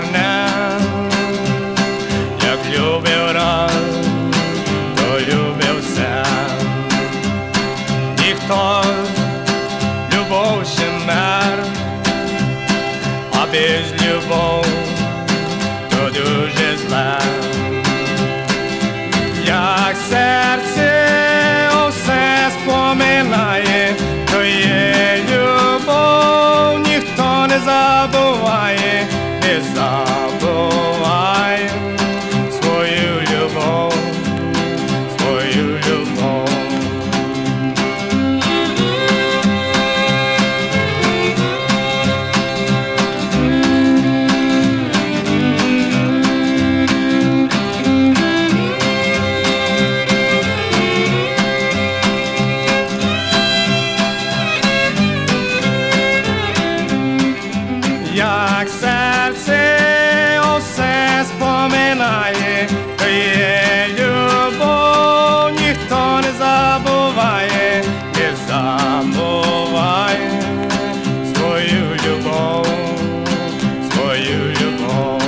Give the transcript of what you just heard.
мене, як любив раз, то любив все. Ніхто любов ще мер, а без любов то дуже зле. Як серце усе споминає, то є любов, ніхто не забуває, не забувай свою любов, свою любов. Як серце усе споминає, то є любов, ніхто не забуває, не забуває свою любов, свою любов.